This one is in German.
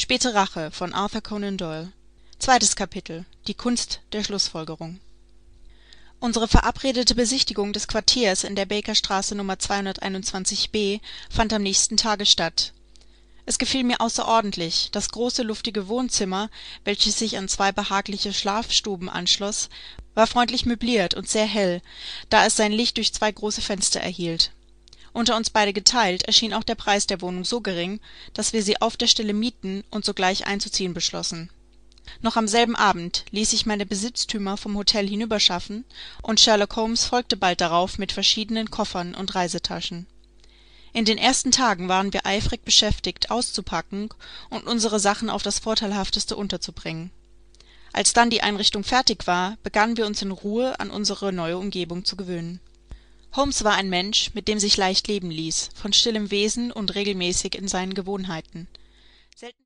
Späte Rache von Arthur Conan Doyle. Zweites Kapitel. Die Kunst der Schlussfolgerung. Unsere verabredete Besichtigung des Quartiers in der Bakerstraße Nr. 221b fand am nächsten Tage statt. Es gefiel mir außerordentlich. Das große, luftige Wohnzimmer, welches sich an zwei behagliche Schlafstuben anschloss, war freundlich möbliert und sehr hell, da es sein Licht durch zwei große Fenster erhielt. Unter uns beide geteilt erschien auch der Preis der Wohnung so gering, dass wir sie auf der Stelle mieten und sogleich einzuziehen beschlossen. Noch am selben Abend ließ ich meine Besitztümer vom Hotel hinüberschaffen, und Sherlock Holmes folgte bald darauf mit verschiedenen Koffern und Reisetaschen. In den ersten Tagen waren wir eifrig beschäftigt, auszupacken und unsere Sachen auf das Vorteilhafteste unterzubringen. Als dann die Einrichtung fertig war, begannen wir uns in Ruhe an unsere neue Umgebung zu gewöhnen. Holmes war ein Mensch, mit dem sich leicht leben ließ, von stillem Wesen und regelmäßig in seinen Gewohnheiten.